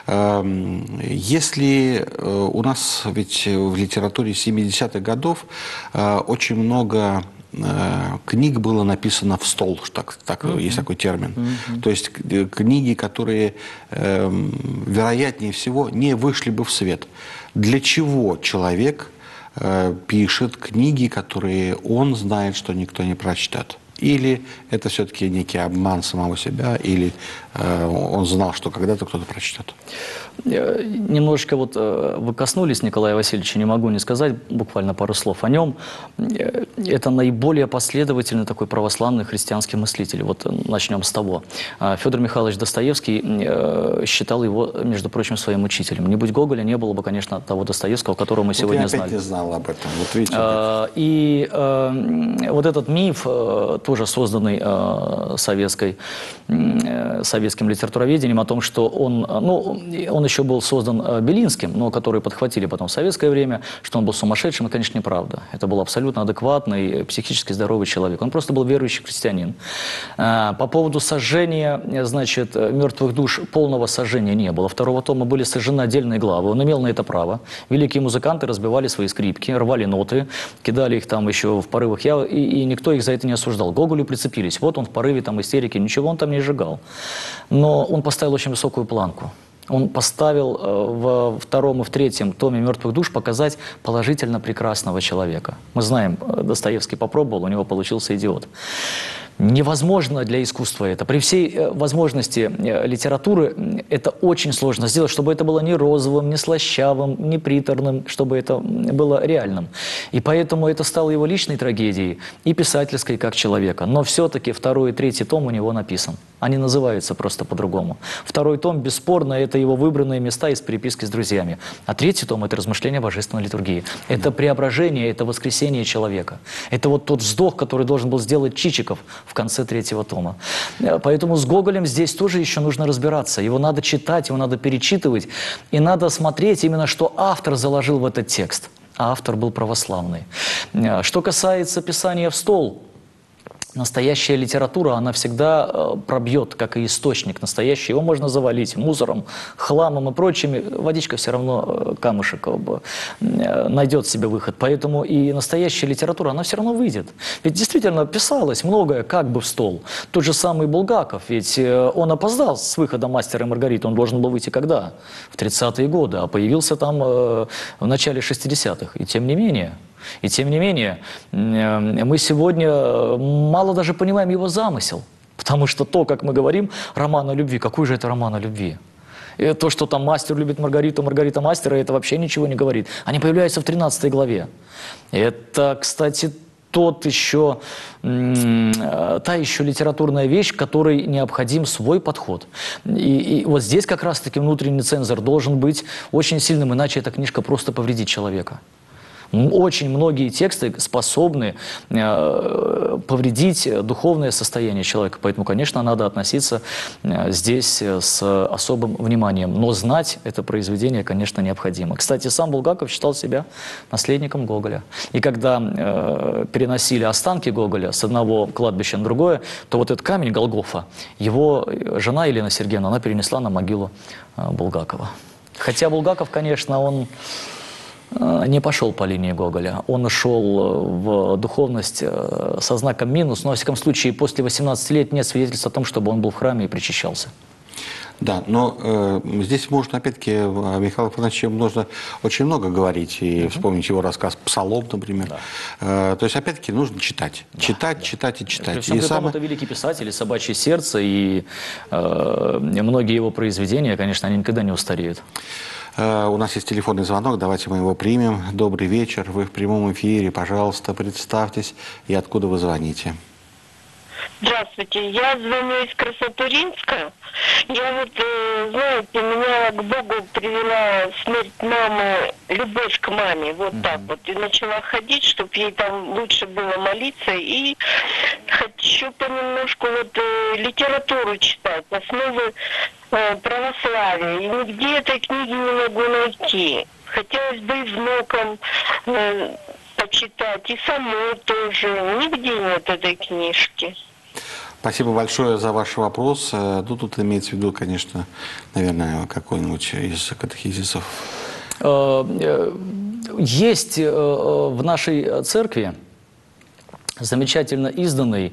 Если у нас ведь в литературе семидесятых годов очень много э, книг было написано в стол, так, так mm-hmm. есть такой термин. Mm-hmm. То есть книги, которые, э, вероятнее всего, не вышли бы в свет. Для чего человек э, пишет книги, которые он знает, что никто не прочтет? Или это все-таки некий обман самого себя, или э, он знал, что когда-то кто-то прочтет? Немножечко вот вы коснулись Николая Васильевича, не могу не сказать буквально пару слов о нем. Это наиболее последовательный такой православный христианский мыслитель. Вот начнем с того. Федор Михайлович Достоевский считал его, между прочим, своим учителем. Не будь Гоголя, не было бы, конечно, того Достоевского, которого мы вот сегодня я знали. Я опять не знал об этом. Вот видите, а, и а, вот этот миф, тоже созданный а, советской, советским литературоведением, о том, что он, ну, он еще был создан Белинским, но который подхватили потом в советское время, что он был сумасшедшим, это, конечно, неправда. Это был абсолютно адекватный, психически здоровый человек. Он просто был верующий христианин. По поводу сожжения, значит, мертвых душ, полного сожжения не было. Второго тома были сожжены отдельные главы. Он имел на это право. Великие музыканты разбивали свои скрипки, рвали ноты, кидали их там еще в порывах я, и, и никто их за это не осуждал. Гоголю прицепились. Вот он в порыве там истерики, ничего он там не сжигал. Но он поставил очень высокую планку. Он поставил во втором и в третьем томе «Мертвых душ» показать положительно прекрасного человека. Мы знаем, Достоевский попробовал, у него получился идиот. Невозможно для искусства это. При всей возможности литературы это очень сложно сделать, чтобы это было не розовым, не слащавым, не приторным, чтобы это было реальным. И поэтому это стало его личной трагедией и писательской как человека. Но все-таки второй и третий том у него написан. Они называются просто по-другому. Второй том, бесспорно, это его выбранные места из переписки с друзьями. А третий том – это размышления о божественной литургии. Это преображение, это воскресение человека. Это вот тот вздох, который должен был сделать Чичиков в конце третьего тома. Поэтому с Гоголем здесь тоже еще нужно разбираться. Его надо читать, его надо перечитывать. И надо смотреть именно, что автор заложил в этот текст. А автор был православный. Что касается писания в стол, настоящая литература, она всегда э, пробьет, как и источник настоящий. Его можно завалить мусором, хламом и прочими. Водичка все равно, э, камушек как бы, э, найдет себе выход. Поэтому и настоящая литература, она все равно выйдет. Ведь действительно писалось многое как бы в стол. Тот же самый Булгаков, ведь э, он опоздал с выхода «Мастера и Маргариты». Он должен был выйти когда? В тридцатые годы, а появился там э, в начале шестидесятых. И тем не менее... И тем не менее, мы сегодня мало даже понимаем его замысел. Потому что то, как мы говорим, роман о любви, какой же это роман о любви? И то, что там мастер любит Маргариту, Маргарита мастера, это вообще ничего не говорит. Они появляются в тринадцатой главе. Это, кстати, тот еще, та еще литературная вещь, к которой необходим свой подход. И, и вот здесь как раз-таки внутренний цензор должен быть очень сильным, иначе эта книжка просто повредит человека. Очень многие тексты способны э, повредить духовное состояние человека. Поэтому, конечно, надо относиться э, здесь с особым вниманием. Но знать это произведение, конечно, необходимо. Кстати, сам Булгаков считал себя наследником Гоголя. И когда э, переносили останки Гоголя с одного кладбища на другое, то вот этот камень Голгофа, его жена Елена Сергеевна, она перенесла на могилу э, Булгакова. Хотя Булгаков, конечно, он... не пошел по линии Гоголя. Он ушел в духовность со знаком минус, но, во всяком случае, после восемнадцати лет нет свидетельств о том, чтобы он был в храме и причащался. Да, но э, здесь можно, опять-таки, о Михаиле Афанасьевиче нужно очень много говорить, и uh-huh. вспомнить его рассказ «Псалом», например. Да. Э, то есть, опять-таки, нужно читать. Да, читать, да. читать и читать. При всем том, это великий писатель, и «Собачье сердце», и э, многие его произведения, конечно, они никогда не устареют. У нас есть телефонный звонок, давайте мы его примем. Добрый вечер, вы в прямом эфире, пожалуйста, представьтесь и откуда вы звоните. Здравствуйте, я звоню из Красотуринска. Я вот, знаете, меня к Богу привела смерть мамы, любовь к маме, вот mm-hmm. так вот. И начала ходить, чтобы ей там лучше было молиться. И хочу понемножку вот литературу читать, основы православия. И нигде этой книги не могу найти. Хотелось бы и внукам э, почитать, и самой тоже. Нигде нет этой книжки. Спасибо большое за ваш вопрос. Ну, тут имеется в виду, конечно, наверное, какой-нибудь из катехизисов. Есть в нашей церкви замечательно изданный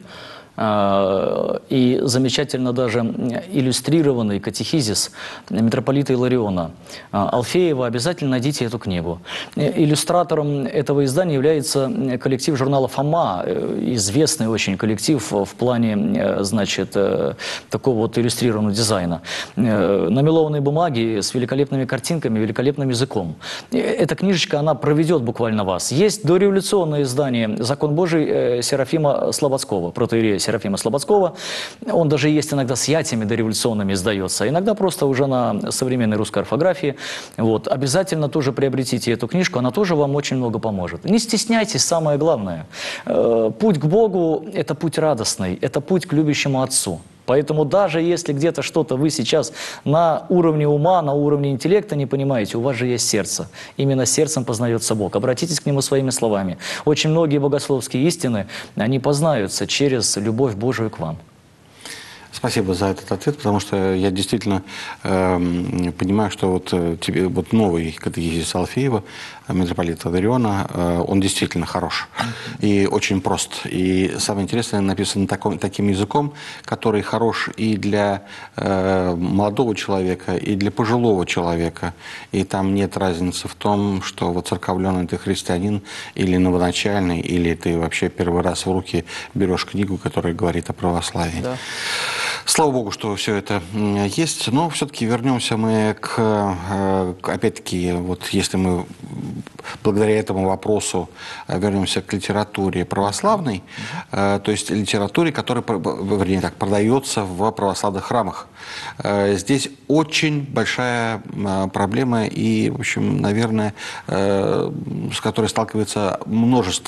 и замечательно даже иллюстрированный катехизис митрополита Илариона Алфеева. Обязательно найдите эту книгу. Иллюстратором этого издания является коллектив журнала «Фома», известный очень коллектив в плане, значит, такого вот иллюстрированного дизайна. На мелованной бумаге с великолепными картинками, великолепным языком. Эта книжечка, она проведет буквально вас. Есть дореволюционное издание «Закон Божий» Серафима Слободского, протоиерея Серафима Слободского. Он даже есть иногда с ятями дореволюционными издается, иногда просто уже на современной русской орфографии. Вот. Обязательно тоже приобретите эту книжку, она тоже вам очень много поможет. Не стесняйтесь, самое главное. Путь к Богу – это путь радостный, это путь к любящему Отцу. Поэтому даже если где-то что-то вы сейчас на уровне ума, на уровне интеллекта не понимаете, у вас же есть сердце. Именно сердцем познается Бог. Обратитесь к Нему своими словами. Очень многие богословские истины, они познаются через любовь Божию к вам. Спасибо за этот ответ, потому что я действительно э, понимаю, что вот, тебе, вот новый катехизис Алфеева, митрополита Илариона, э, он действительно хорош и очень прост. И самое интересное, написан таком, таким языком, который хорош и для э, молодого человека, и для пожилого человека. И там нет разницы в том, что воцерковленный ты христианин или новоначальный, или ты вообще первый раз в руки берешь книгу, которая говорит о православии. Да. Слава Богу, что все это есть, но все-таки вернемся мы к, опять-таки, вот если мы благодаря этому вопросу вернемся к литературе православной, то есть литературе, которая, вернее так, продается в православных храмах. Здесь очень большая проблема и, в общем, наверное, с которой сталкивается множество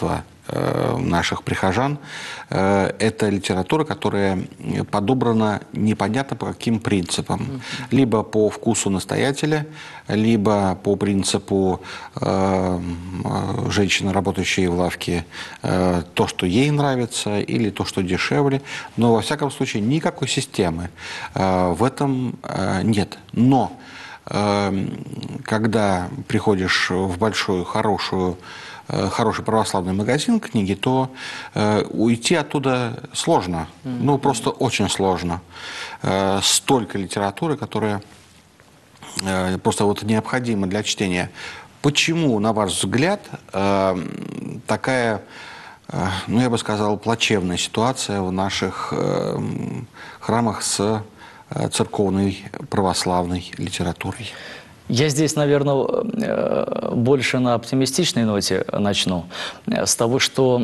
э, наших прихожан, э, это литература, которая подобрана непонятно по каким принципам. Mm-hmm. Либо по вкусу настоятеля, либо по принципу э, женщины, работающей в лавке, э, то, что ей нравится, или то, что дешевле. Но, во всяком случае, никакой системы э, в этом э, нет. Но когда приходишь в большую, хорошую, хороший православный магазин книги, то уйти оттуда сложно. Mm-hmm. Ну, просто очень сложно. Столько литературы, которая просто вот необходима для чтения. Почему, на ваш взгляд, такая, ну, я бы сказал, плачевная ситуация в наших храмах с церковной православной литературой? Я здесь, наверное, больше на оптимистичной ноте начну. С того, что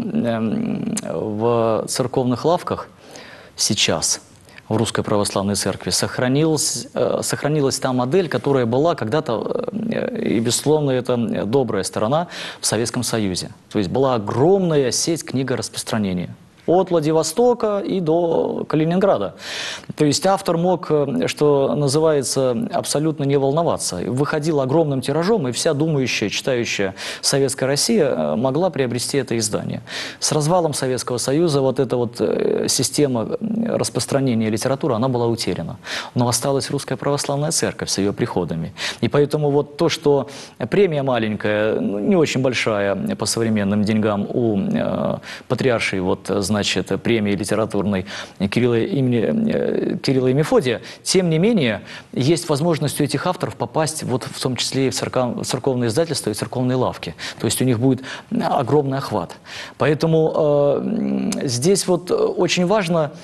в церковных лавках сейчас, в Русской Православной Церкви, сохранилась, сохранилась та модель, которая была когда-то, и, безусловно, это добрая сторона, в Советском Союзе. То есть была огромная сеть книгораспространения. От Владивостока и до Калининграда. То есть автор мог, что называется, абсолютно не волноваться. Выходил огромным тиражом, и вся думающая, читающая советская Россия могла приобрести это издание. С развалом Советского Союза вот эта вот система распространения литературы, она была утеряна. Но осталась Русская Православная Церковь с ее приходами. И поэтому вот то, что премия маленькая, ну, не очень большая по современным деньгам у э, патриаршей, вот, значит, премии литературной Кирилла, имени Кирилла и Мефодия, тем не менее, есть возможность у этих авторов попасть вот в том числе и в, церков, в церковные издательства и церковные лавки. То есть у них будет огромный охват. Поэтому э, здесь вот очень важно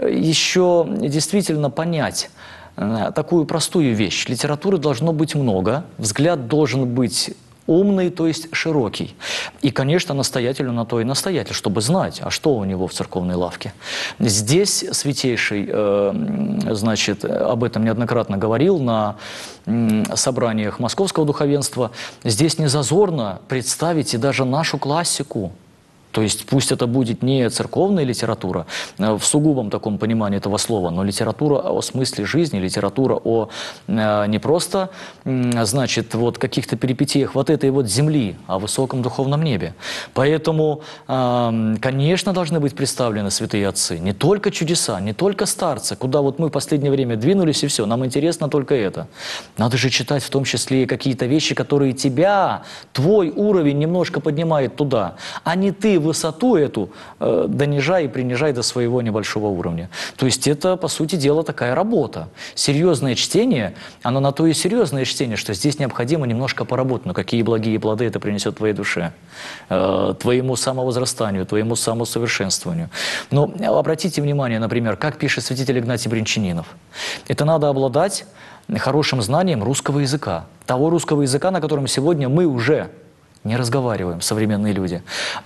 еще действительно понять э, такую простую вещь. Литературы должно быть много, взгляд должен быть умный, то есть широкий. И, конечно, настоятелю на то и настоятель, чтобы знать, а что у него в церковной лавке. Здесь Святейший, э, значит, об этом неоднократно говорил на э, собраниях московского духовенства. Здесь не зазорно представить и даже нашу классику. То есть пусть это будет не церковная литература в сугубом таком понимании этого слова, но литература о смысле жизни, литература о э, не просто, э, значит, вот каких-то перипетиях вот этой вот земли, а о высоком духовном небе. Поэтому, э, конечно, должны быть представлены святые отцы. Не только чудеса, не только старцы, куда вот мы в последнее время двинулись и все, нам интересно только это. Надо же читать в том числе какие-то вещи, которые тебя, твой уровень немножко поднимает туда, а не ты высоту эту э, донижай и принижай до своего небольшого уровня. То есть это, по сути дела, такая работа. Серьезное чтение, оно на то и серьезное чтение, что здесь необходимо немножко поработать. Но какие благие плоды это принесет твоей душе, э, твоему самовозрастанию, твоему самосовершенствованию. Но обратите внимание, например, как пишет святитель Игнатий Брянчанинов. Это надо обладать хорошим знанием русского языка. Того русского языка, на котором сегодня мы уже не разговариваем, современные люди.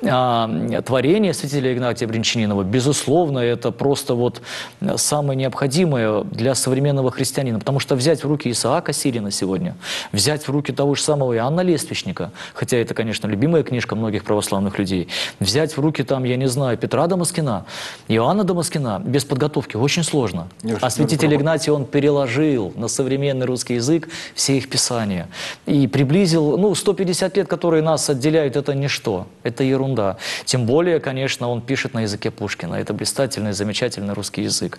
А, творение святителя Игнатия Брянчанинова, безусловно, это просто вот самое необходимое для современного христианина. Потому что взять в руки Исаака Сирина сегодня, взять в руки того же самого Иоанна Лествичника, хотя это, конечно, любимая книжка многих православных людей, взять в руки там, я не знаю, Петра Дамаскина, Иоанна Дамаскина без подготовки очень сложно. Не, а святитель Игнатий, он переложил на современный русский язык все их писания и приблизил, ну, сто пятьдесят лет, которые нас отделяют, это ничто, это ерунда. Тем более, конечно, он пишет на языке Пушкина. Это блистательный, замечательный русский язык.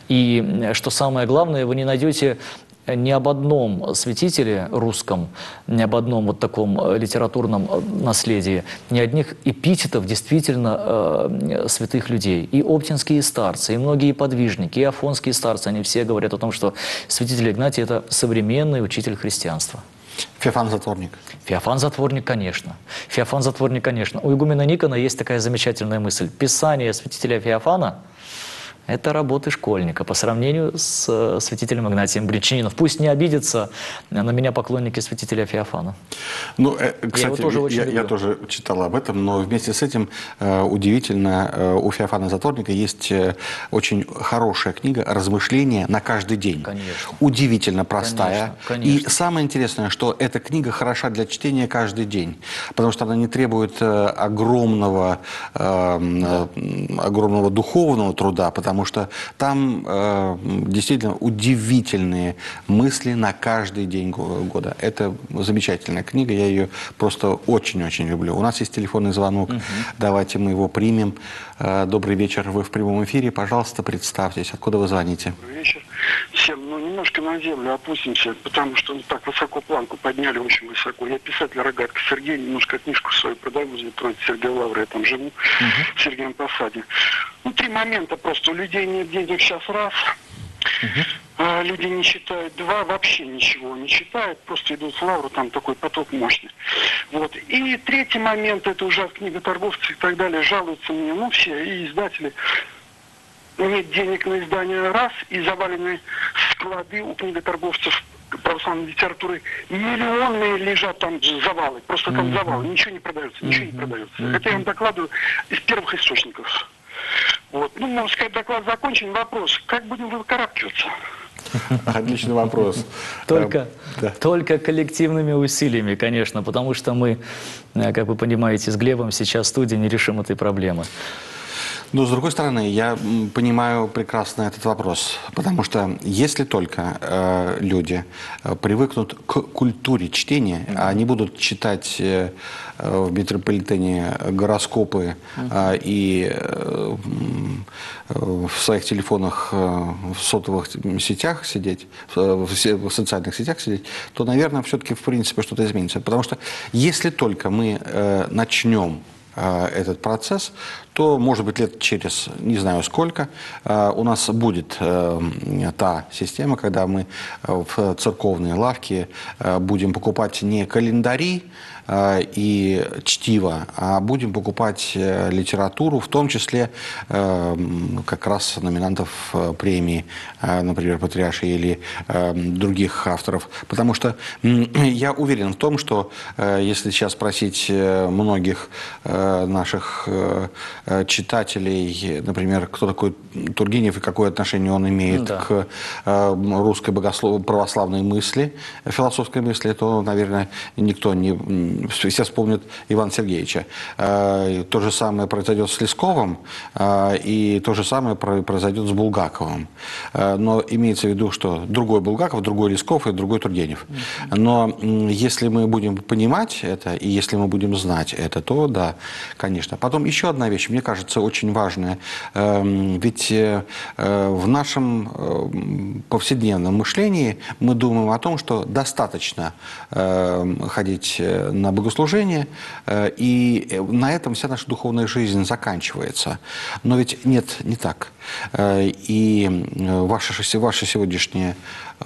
И что самое главное, вы не найдете ни об одном святителе русском, ни об одном вот таком литературном наследии, ни одних эпитетов действительно э, святых людей. И оптинские старцы, и многие подвижники, и афонские старцы, они все говорят о том, что святитель Игнатий – это современный учитель христианства. Феофан Затворник. Феофан Затворник, конечно. Феофан Затворник, конечно. У игумена Никона есть такая замечательная мысль. Писание святителя Феофана Это работы школьника по сравнению с э, святителем Игнатием Брянчанином. Пусть не обидятся на меня поклонники святителя Феофана. Ну, э, кстати, я, его тоже очень я, люблю. я тоже читал об этом, но вместе с этим э, удивительно, э, у Феофана Затворника есть э, очень хорошая книга «Размышления на каждый день». Конечно. Удивительно простая. Конечно, конечно. И самое интересное, что эта книга хороша для чтения каждый день, потому что она не требует э, огромного, э, э, огромного духовного труда, потому что там э, действительно удивительные мысли на каждый день года. Это замечательная книга, я ее просто очень-очень люблю. У нас есть телефонный звонок, угу. Давайте мы его примем. Э, добрый вечер, вы в прямом эфире, пожалуйста, представьтесь, откуда вы звоните? Добрый вечер. Всем, ну, немножко на землю опустимся, потому что так высоко планку подняли, очень высоко. Я писатель Рогатка Сергей, немножко книжку свою продаю возле троицы Сергея Лавры, я там живу, uh-huh. в Сергеем Посаде. Ну, три момента просто. У людей нет денег сейчас раз, uh-huh. а, люди не читают два, вообще ничего не читают, просто идут в Лавру, там такой поток мощный. Вот. И третий момент, это уже от книготорговцев и так далее, жалуются мне, ну, все, и издатели. Нет денег на издание раз, и завалены склады у книготорговцев православной литературы. Миллионные лежат там завалы, просто там mm-hmm. завалы, ничего не продается, ничего mm-hmm. не продается. Mm-hmm. Это я вам докладываю из первых источников. Вот. Ну, можно сказать, доклад закончен. Вопрос, как будем выкарабкиваться? Отличный вопрос. Только, да. только коллективными усилиями, конечно, потому что мы, как вы понимаете, с Глебом сейчас в студии не решим этой проблемы. Но, с другой стороны, я понимаю прекрасно этот вопрос, потому что если только э, люди привыкнут к культуре чтения, а они будут читать э, в метрополитене гороскопы э, и э, в своих телефонах, э, в сотовых сетях сидеть, в, в социальных сетях сидеть, то, наверное, все-таки в принципе что-то изменится. Потому что если только мы э, начнем этот процесс, то, может быть, лет через не знаю сколько, у нас будет та система, когда мы в церковные лавки будем покупать не календари и чтиво, а будем покупать литературу, в том числе как раз номинантов премии, например, Патриаршей или других авторов. Потому что я уверен в том, что если сейчас спросить многих наших читателей, например, кто такой Тургенев и какое отношение он имеет да. к русской богослов... православной мысли, философской мысли, то, наверное, никто не... Все вспомнят Ивана Сергеевича. То же самое произойдет с Лесковым, и то же самое произойдет с Булгаковым. Но имеется в виду, что другой Булгаков, другой Лесков и другой Тургенев. Но если мы будем понимать это, и если мы будем знать это, то да, конечно. Потом еще одна вещь, мне кажется, очень важная. Ведь в нашем повседневном мышлении мы думаем о том, что достаточно ходить на богослужение, и на этом вся наша духовная жизнь заканчивается. Но ведь нет, не так. И ваше, ваше сегодняшнее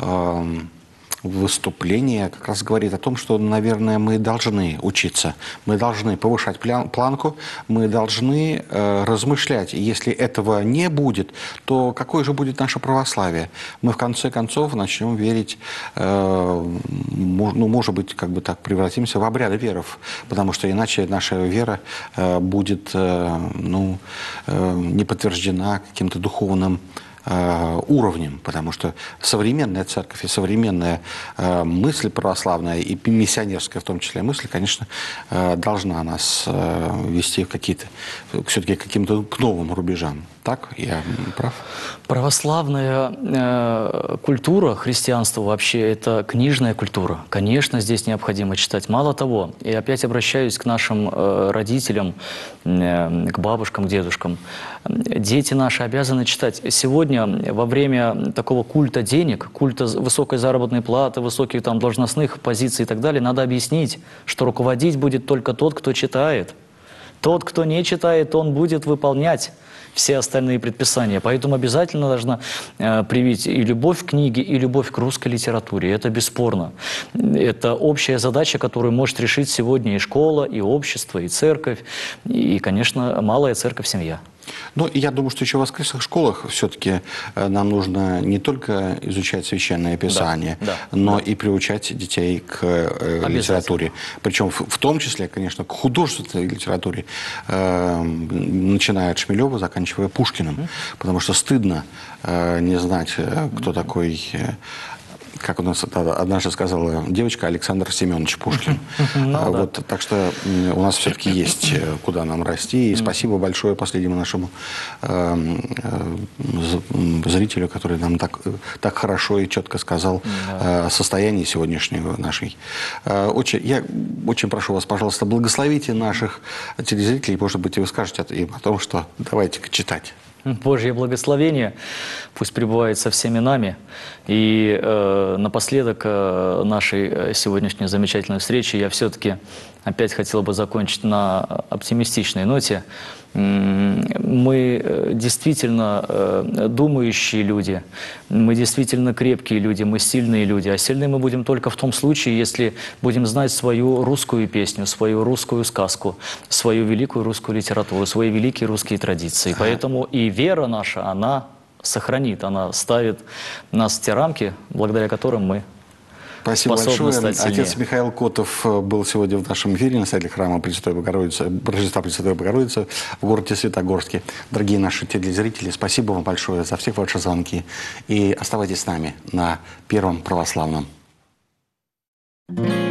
выступление как раз говорит о том, что, наверное, мы должны учиться, мы должны повышать планку, мы должны э, размышлять. И если этого не будет, то какое же будет наше православие? Мы в конце концов начнем верить, э, ну, может быть, как бы так, превратимся в обряды веров, потому что иначе наша вера э, будет э, ну, э, не подтверждена каким-то духовным уровнем, потому что современная церковь и современная э, мысль православная и миссионерская в том числе мысль, конечно, э, должна нас э, вести в какие-то, все-таки к каким-то к новым рубежам. Так? Я прав? Православная э, культура, христианство вообще, это книжная культура. Конечно, здесь необходимо читать. Мало того, и опять обращаюсь к нашим э, родителям, э, к бабушкам, к дедушкам. Дети наши обязаны читать. Сегодня во время такого культа денег, культа высокой заработной платы, высоких там должностных позиций и так далее, надо объяснить, что руководить будет только тот, кто читает. Тот, кто не читает, он будет выполнять все остальные предписания. Поэтому обязательно должна э, привить и любовь к книге, и любовь к русской литературе. Это бесспорно. Это общая задача, которую может решить сегодня и школа, и общество, и церковь, и, конечно, малая церковь-семья. Ну, и я думаю, что еще в воскресных школах все-таки нам нужно не только изучать Священное Писание, да, да, но да. и приучать детей к э, литературе. Причем в, в том числе, конечно, к художественной литературе, э, начиная от Шмелева, заканчивая Пушкиным. Mm-hmm. Потому что стыдно э, не знать, кто mm-hmm. такой... Э, как у нас однажды сказала девочка, Александр Семенович Пушкин. Ну, вот, да. Так что у нас все-таки есть куда нам расти. И спасибо большое последнему нашему э, э, зрителю, который нам так, так хорошо и четко сказал да. о состоянии сегодняшнего нашей. Очень, я очень прошу вас, пожалуйста, благословите наших телезрителей. Может быть, и вы скажете им о том, что давайте-ка читать. Божье благословение пусть пребывает со всеми нами. И э, напоследок э, нашей сегодняшней замечательной встречи я все-таки опять хотел бы закончить на оптимистичной ноте. Мы действительно думающие люди, мы действительно крепкие люди, мы сильные люди. А сильны мы будем только в том случае, если будем знать свою русскую песню, свою русскую сказку, свою великую русскую литературу, свои великие русские традиции. Поэтому и вера наша, она сохранит, она ставит нас в те рамки, благодаря которым мы Спасибо большое. Отец Михаил Котов был сегодня в нашем эфире, настоятель храма Пресвятой Богородицы, Рождества Пресвятой Богородицы в городе Светогорске. Дорогие наши телезрители, спасибо вам большое за все ваши звонки. И оставайтесь с нами на Первом Православном.